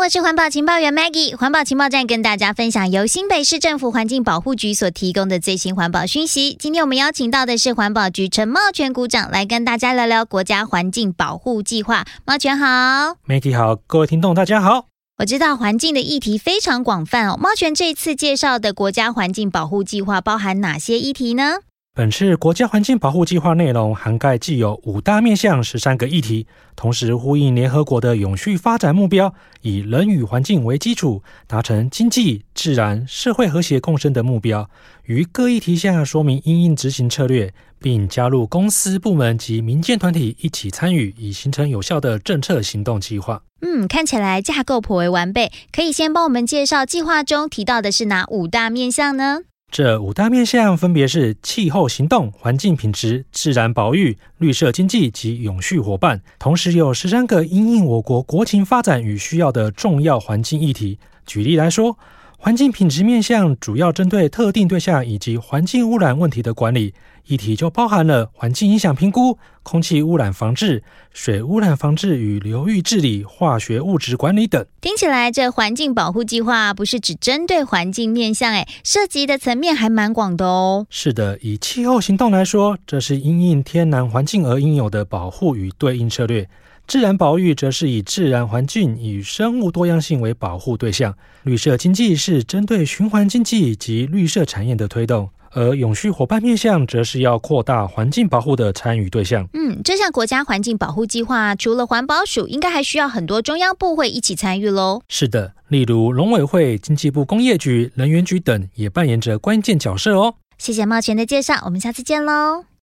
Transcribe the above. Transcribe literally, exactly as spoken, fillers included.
我是环保情报员 Maggie， 环保情报站跟大家分享由新北市政府环境保护局所提供的最新环保讯息。今天我们邀请到的是环保局陈茂全股长来跟大家聊聊国家环境保护计划。茂全好。 Maggie 好，各位听众大家好。 我知道环境的议题非常广泛哦，茂全这次介绍的国家环境保护计划包含哪些议题呢？ 本次国家环境保护计划内容涵盖既有五大面向十三个议题，同时呼应联合国的永续发展目标，以人与环境为基础，达成经济、自然、社会和谐共生的目标。于各议题下说明因应执行策略，并加入公司、部门及民间团体一起参与，以形成有效的政策行动计划。 嗯，看起来架构颇为完备，可以先帮我们介绍计划中提到的是哪五大面向呢？ 这五大面向分别是气候行动、环境品质、自然保育、绿色经济及永续伙伴，同时有十三个因应我国国情发展与需要的重要环境议题。举例来说，环境品质面向主要针对特定对象以及环境污染问题的管理，议题就包含了环境影响评估、空气污染防治、水污染防治与流域治理、化学物质管理等。 听起来这环境保护计划不是只针对环境面向，诶，涉及的层面还蛮广的哦。 是的，以气候行动来说，这是因应天然环境而应有的保护与对应策略。自然保育则是以自然环境与生物多样性为保护对象，绿色经济是针对循环经济及绿色产业的推动，而永续伙伴面向则是要扩大环境保护的参与对象。 嗯，这项国家环境保护计划除了环保署，应该还需要很多中央部会一起参与咯。 是的，例如农委会、经济部工业局、能源局等也扮演着关键角色哦。 谢谢茂全的介绍，我们下次见咯。